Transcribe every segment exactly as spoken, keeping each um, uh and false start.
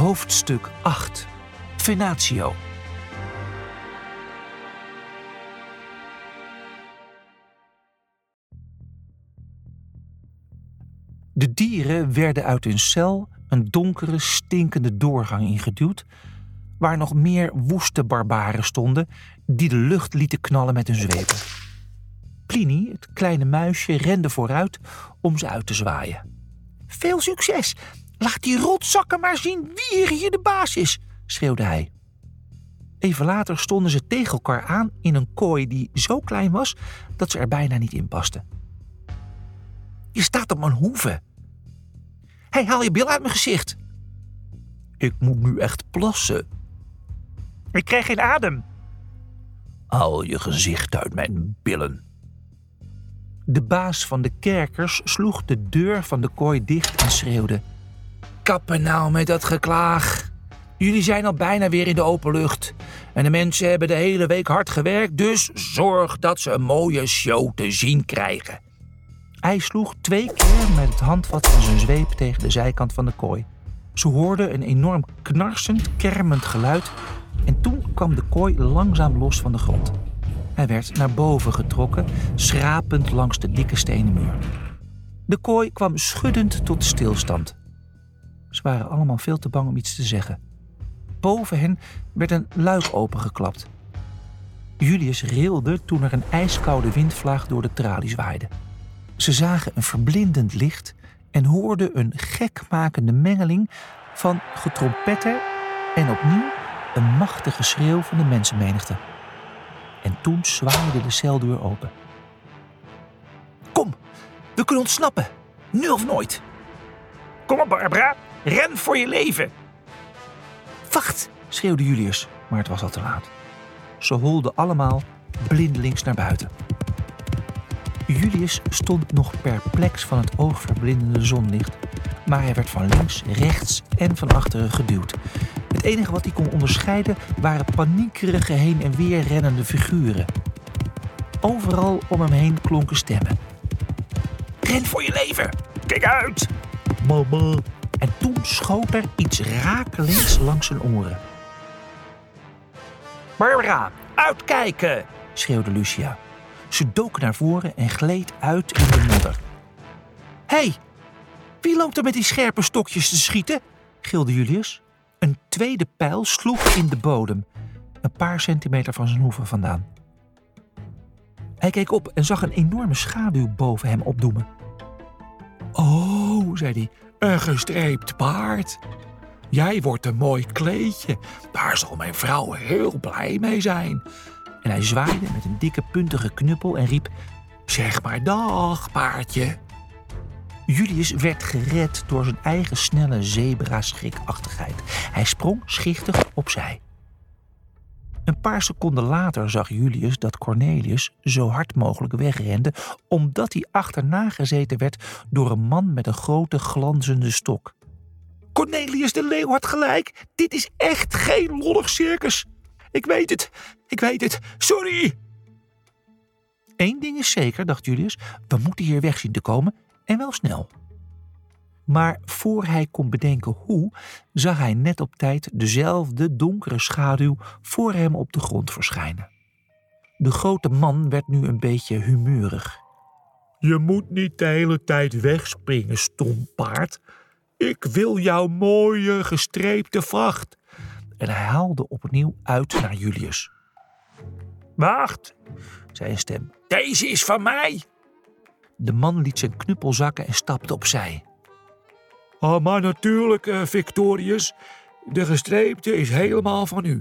Hoofdstuk acht. Venatio. De dieren werden uit hun cel een donkere, stinkende doorgang ingeduwd, waar nog meer woeste barbaren stonden die de lucht lieten knallen met hun zwepen. Pliny, het kleine muisje, rende vooruit om ze uit te zwaaien. Veel succes! Laat die rotzakken maar zien wie er hier de baas is, schreeuwde hij. Even later stonden ze tegen elkaar aan in een kooi die zo klein was dat ze er bijna niet in pasten. Je staat op mijn hoeve. Hé, hey, haal je bil uit mijn gezicht. Ik moet nu echt plassen. Ik krijg geen adem. Haal je gezicht uit mijn billen. De baas van de kerkers sloeg de deur van de kooi dicht en schreeuwde: Kappen nou met dat geklaag. Jullie zijn al bijna weer in de open lucht. En de mensen hebben de hele week hard gewerkt, dus zorg dat ze een mooie show te zien krijgen. Hij sloeg twee keer met het handvat van zijn zweep tegen de zijkant van de kooi. Ze hoorden een enorm knarsend, kermend geluid en toen kwam de kooi langzaam los van de grond. Hij werd naar boven getrokken, schrapend langs de dikke stenen muur. De kooi kwam schuddend tot stilstand. Ze waren allemaal veel te bang om iets te zeggen. Boven hen werd een luik opengeklapt. Julius rilde toen er een ijskoude windvlaag door de tralies waaide. Ze zagen een verblindend licht en hoorden een gekmakende mengeling van getrompetter en opnieuw een machtige schreeuw van de mensenmenigte. En toen zwaaide de celdeur open. Kom, we kunnen ontsnappen. Nu of nooit. Kom op, Barbara. Ren voor je leven. Wacht, schreeuwde Julius, maar het was al te laat. Ze holden allemaal blindelings naar buiten. Julius stond nog perplex van het oogverblindende zonlicht, maar hij werd van links, rechts en van achteren geduwd. Het enige wat hij kon onderscheiden waren paniekerige heen en weer rennende figuren. Overal om hem heen klonken stemmen. Ren voor je leven! Kijk uit! Mama! En toen schoot er iets rakelings langs zijn oren. Barbara, uitkijken! Schreeuwde Lucia. Ze dook naar voren en gleed uit in de modder. Hé, hey, wie loopt er met die scherpe stokjes te schieten? Gilde Julius. Een tweede pijl sloeg in de bodem, een paar centimeter van zijn hoeven vandaan. Hij keek op en zag een enorme schaduw boven hem opdoemen. Oh, zei hij, een gestreept paard. Jij wordt een mooi kleedje. Daar zal mijn vrouw heel blij mee zijn. En hij zwaaide met een dikke puntige knuppel en riep: zeg maar dag, paardje. Julius werd gered door zijn eigen snelle zebra-schrikachtigheid. Hij sprong schichtig opzij. Een paar seconden later zag Julius dat Cornelius zo hard mogelijk wegrende, omdat hij achterna gezeten werd door een man met een grote glanzende stok. Cornelius de Leeuw had gelijk. Dit is echt geen lollig circus. Ik weet het, ik weet het. Sorry. Eén ding is zeker, dacht Julius. We moeten hier weg zien te komen en wel snel. Maar voor hij kon bedenken hoe, zag hij net op tijd dezelfde donkere schaduw voor hem op de grond verschijnen. De grote man werd nu een beetje humeurig. Je moet niet de hele tijd wegspringen, stom paard. Ik wil jouw mooie gestreepte vracht. En hij haalde opnieuw uit naar Julius. Wacht, zei een stem. Deze is van mij. De man liet zijn knuppel zakken en stapte opzij. Oh, maar natuurlijk, uh, Victorius. De gestreepte is helemaal van u.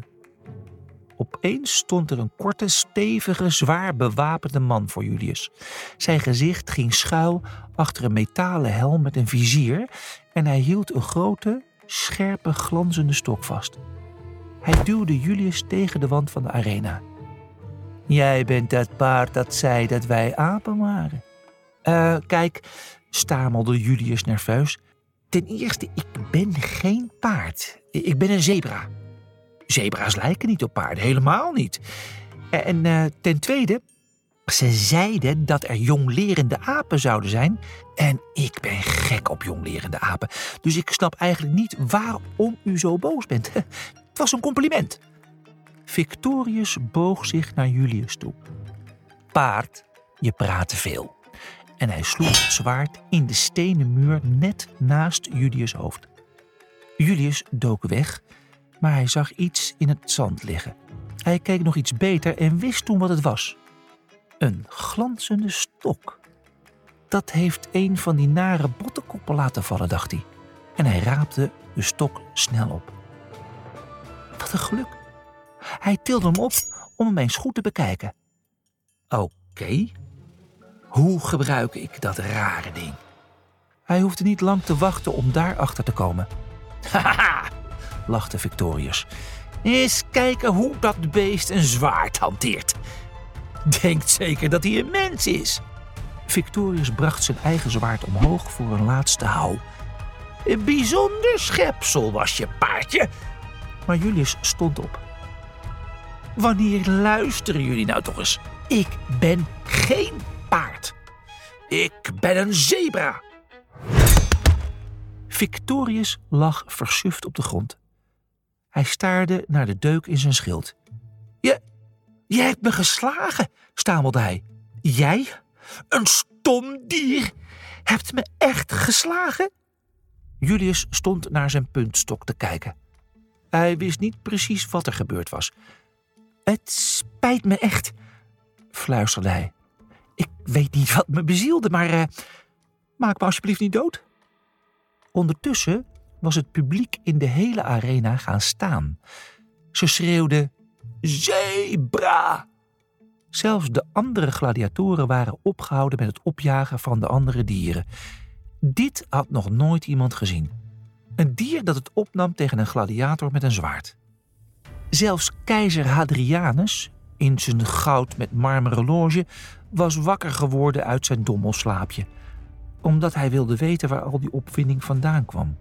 Opeens stond er een korte, stevige, zwaar bewapende man voor Julius. Zijn gezicht ging schuil achter een metalen helm met een vizier en hij hield een grote, scherpe, glanzende stok vast. Hij duwde Julius tegen de wand van de arena. Jij bent dat paard dat zei dat wij apen waren. Uh, kijk, stamelde Julius nerveus. Ten eerste, ik ben geen paard. Ik ben een zebra. Zebra's lijken niet op paarden, helemaal niet. En uh, ten tweede, Ze zeiden dat er jonglerende apen zouden zijn. En ik ben gek op jonglerende apen. Dus ik snap eigenlijk niet waarom u zo boos bent. Het was een compliment. Victorius boog zich naar Julius toe. Paard, je praat te veel. En hij sloeg het zwaard in de stenen muur net naast Julius' hoofd. Julius dook weg, maar hij zag iets in het zand liggen. Hij keek nog iets beter en wist toen wat het was. Een glanzende stok. Dat heeft een van die nare bottenkoppen laten vallen, dacht hij. En hij raapte de stok snel op. Wat een geluk. Hij tilde hem op om hem eens goed te bekijken. Oké, okay. Hoe gebruik ik dat rare ding? Hij hoefde niet lang te wachten om daarachter te komen. Haha, lachte Victorius. Eens kijken hoe dat beest een zwaard hanteert. Denkt zeker dat hij een mens is. Victorius bracht zijn eigen zwaard omhoog voor een laatste houw. Een bijzonder schepsel was je paardje. Maar Julius stond op. Wanneer luisteren jullie nou toch eens? Ik ben geen paard. Ik ben een zebra. Victorius lag versuft op de grond. Hij staarde naar de deuk in zijn schild. Je, je hebt me geslagen, stamelde hij. Jij, een stom dier, hebt me echt geslagen? Julius stond naar zijn puntstok te kijken. Hij wist niet precies wat er gebeurd was. Het spijt me echt, fluisterde hij. Ik weet niet wat me bezielde, maar uh, maak me alsjeblieft niet dood. Ondertussen was het publiek in de hele arena gaan staan. Ze schreeuwden, zebra! Zelfs de andere gladiatoren waren opgehouden met het opjagen van de andere dieren. Dit had nog nooit iemand gezien. Een dier dat het opnam tegen een gladiator met een zwaard. Zelfs keizer Hadrianus, in zijn goud met marmeren loge, was wakker geworden uit zijn dommelslaapje, omdat hij wilde weten waar al die opwinding vandaan kwam.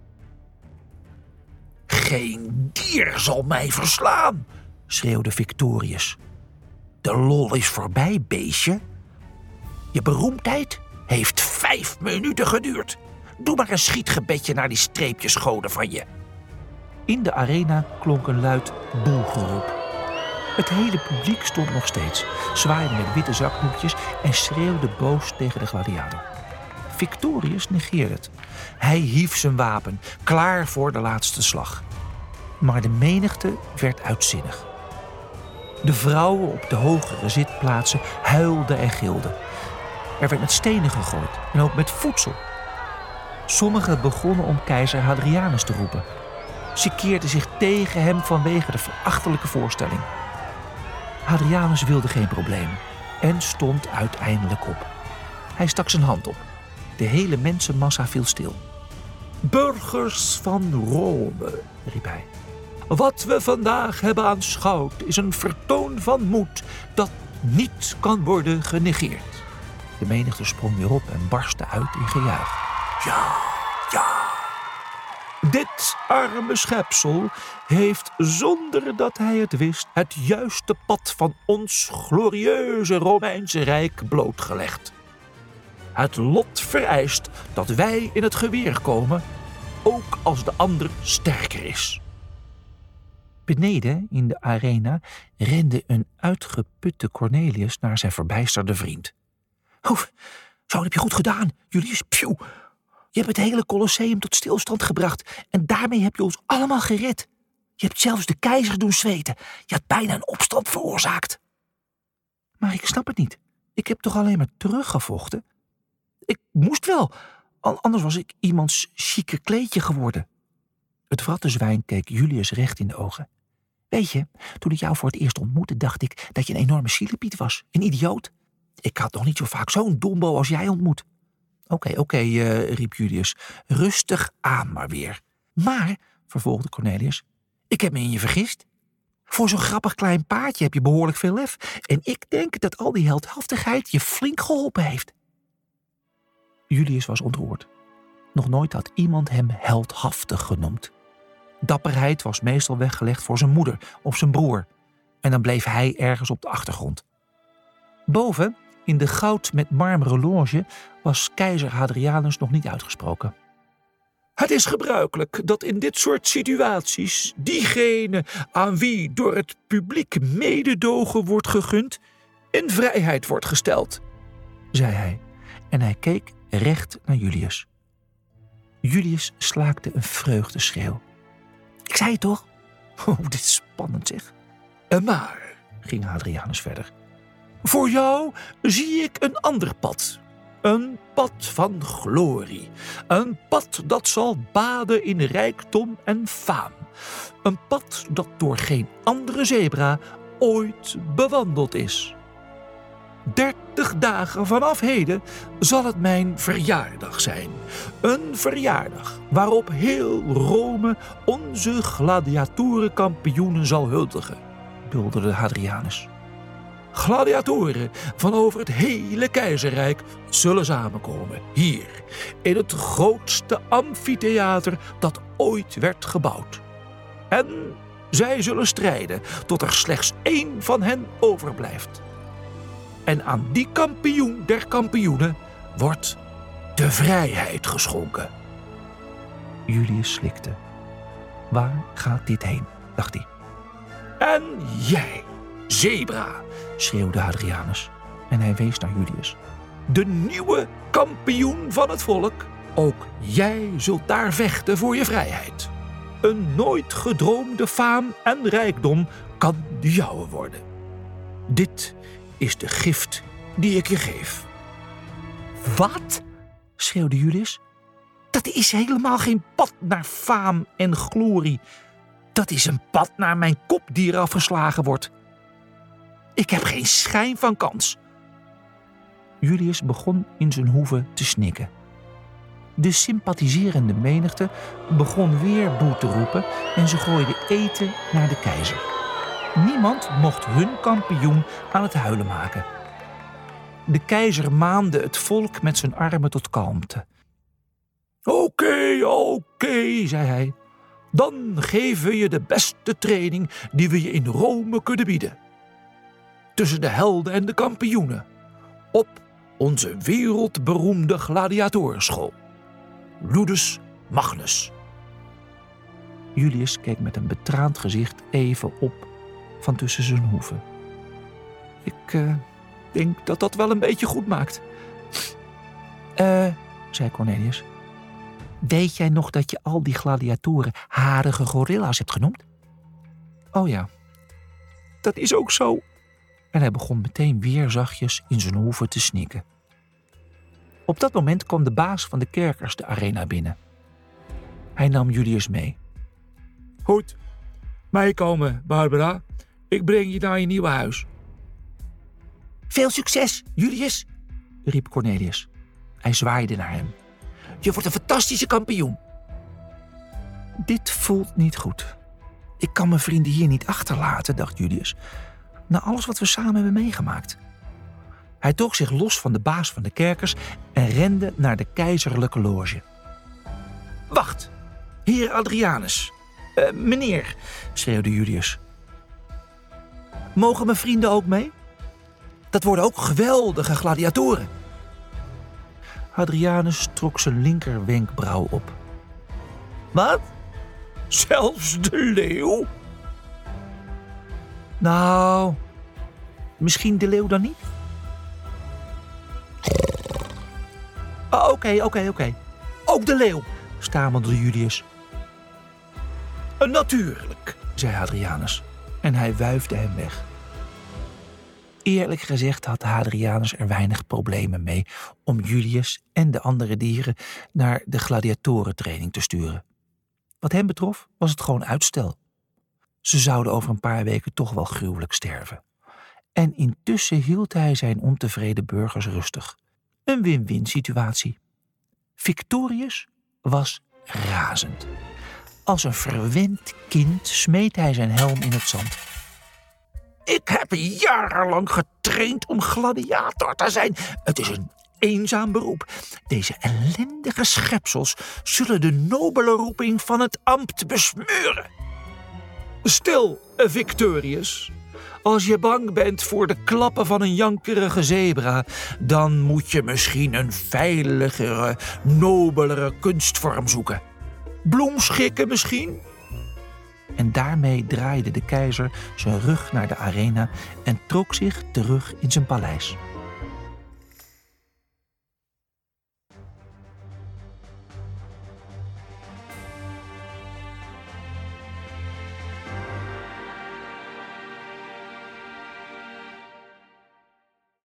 Geen dier zal mij verslaan, schreeuwde Victorius. De lol is voorbij, beestje. Je beroemdheid heeft vijf minuten geduurd. Doe maar een schietgebedje naar die streepjesgoden van je. In de arena klonk een luid boelgeroep. Het hele publiek stond nog steeds, zwaaide met witte zakdoekjes en schreeuwde boos tegen de gladiator. Victorius negeerde het. Hij hief zijn wapen, klaar voor de laatste slag. Maar de menigte werd uitzinnig. De vrouwen op de hogere zitplaatsen huilden en gilden. Er werd met stenen gegooid en ook met voedsel. Sommigen begonnen om keizer Hadrianus te roepen. Ze keerden zich tegen hem vanwege de verachtelijke voorstelling. Hadrianus wilde geen probleem en stond uiteindelijk op. Hij stak zijn hand op. De hele mensenmassa viel stil. Burgers van Rome, riep hij. Wat we vandaag hebben aanschouwd is een vertoon van moed dat niet kan worden genegeerd. De menigte sprong weer op en barstte uit in gejuich. Ja, ja. Dit arme schepsel heeft, zonder dat hij het wist, het juiste pad van ons glorieuze Romeinse Rijk blootgelegd. Het lot vereist dat wij in het geweer komen, ook als de ander sterker is. Beneden in de arena rende een uitgeputte Cornelius naar zijn verbijsterde vriend. Oh, zo heb je goed gedaan, Julius. Pjoe. Je hebt het hele Colosseum tot stilstand gebracht en daarmee heb je ons allemaal gered. Je hebt zelfs de keizer doen zweten. Je had bijna een opstand veroorzaakt. Maar ik snap het niet. Ik heb toch alleen maar teruggevochten? Ik moest wel, anders was ik iemands chique kleedje geworden. Het vratte zwijn keek Julius recht in de ogen. Weet je, toen ik jou voor het eerst ontmoette, dacht ik dat je een enorme zielepiet was. Een idioot. Ik had nog niet zo vaak zo'n dombo als jij ontmoet. Oké, okay, oké, okay, uh, riep Julius. Rustig aan maar weer. Maar, vervolgde Cornelius, ik heb me in je vergist. Voor zo'n grappig klein paardje heb je behoorlijk veel lef. En ik denk dat al die heldhaftigheid je flink geholpen heeft. Julius was ontroerd. Nog nooit had iemand hem heldhaftig genoemd. Dapperheid was meestal weggelegd voor zijn moeder of zijn broer. En dan bleef hij ergens op de achtergrond. Boven In de goud met marmeren loge was keizer Hadrianus nog niet uitgesproken. Het is gebruikelijk dat in dit soort situaties diegene aan wie door het publiek mededogen wordt gegund, in vrijheid wordt gesteld, zei hij, en hij keek recht naar Julius. Julius slaakte een vreugdeschreeuw. Ik zei het toch? Oh, dit is spannend zeg. Maar, ging Hadrianus verder, voor jou zie ik een ander pad. Een pad van glorie. Een pad dat zal baden in rijkdom en faam. Een pad dat door geen andere zebra ooit bewandeld is. Dertig dagen vanaf heden zal het mijn verjaardag zijn. Een verjaardag waarop heel Rome onze gladiatorenkampioenen zal huldigen, bulderde Hadrianus. Gladiatoren van over het hele keizerrijk zullen samenkomen, hier, in het grootste amfitheater dat ooit werd gebouwd. En zij zullen strijden tot er slechts één van hen overblijft. En aan die kampioen der kampioenen wordt de vrijheid geschonken. Julius slikte. Waar gaat dit heen, dacht hij. En jij, zebra, schreeuwde Hadrianus. En hij wees naar Julius. De nieuwe kampioen van het volk. Ook jij zult daar vechten voor je vrijheid. Een nooit gedroomde faam en rijkdom kan de jouwe worden. Dit is de gift die ik je geef. Wat? Schreeuwde Julius. Dat is helemaal geen pad naar faam en glorie. Dat is een pad naar mijn kop die eraf geslagen wordt. Ik heb geen schijn van kans. Julius begon in zijn hoeve te snikken. De sympathiserende menigte begon weer boe te roepen en ze gooiden eten naar de keizer. Niemand mocht hun kampioen aan het huilen maken. De keizer maande het volk met zijn armen tot kalmte. Oké, oké, zei hij. Dan geven we je de beste training die we je in Rome kunnen bieden. Tussen de helden en de kampioenen. Op onze wereldberoemde gladiatorenschool. Ludus Magnus. Julius keek met een betraand gezicht even op van tussen zijn hoeven. Ik uh, denk dat dat wel een beetje goed maakt. Eh, uh, zei Cornelius. Weet jij nog dat je al die gladiatoren harige gorilla's hebt genoemd? Oh ja, dat is ook zo. En hij begon meteen weer zachtjes in zijn hoeven te snikken. Op dat moment kwam de baas van de kerkers de arena binnen. Hij nam Julius mee. Goed, meekomen, Barbara. Ik breng je naar je nieuwe huis. Veel succes, Julius, riep Cornelius. Hij zwaaide naar hem. Je wordt een fantastische kampioen. Dit voelt niet goed. Ik kan mijn vrienden hier niet achterlaten, dacht Julius. Na alles wat we samen hebben meegemaakt. Hij trok zich los van de baas van de kerkers en rende naar de keizerlijke loge. Wacht, heer Hadrianus. Uh, meneer, schreeuwde Julius. Mogen mijn vrienden ook mee? Dat worden ook geweldige gladiatoren. Hadrianus trok zijn linker wenkbrauw op. Wat? Zelfs de leeuw? Nou, misschien de leeuw dan niet? Oké, oké, oké. Okay. Ook de leeuw, stamelde Julius. Natuurlijk, zei Hadrianus. En hij wuifde hem weg. Eerlijk gezegd had Hadrianus er weinig problemen mee om Julius en de andere dieren naar de gladiatorentraining te sturen. Wat hem betrof was het gewoon uitstel. Ze zouden over een paar weken toch wel gruwelijk sterven. En intussen hield hij zijn ontevreden burgers rustig. Een win-win situatie. Victorius was razend. Als een verwend kind smeet hij zijn helm in het zand. Ik heb jarenlang getraind om gladiator te zijn. Het is een eenzaam beroep. Deze ellendige schepsels zullen de nobele roeping van het ambt besmeuren. Stil, Victorius. Als je bang bent voor de klappen van een jankerige zebra, dan moet je misschien een veiligere, nobelere kunstvorm zoeken. Bloemschikken misschien? En daarmee draaide de keizer zijn rug naar de arena en trok zich terug in zijn paleis.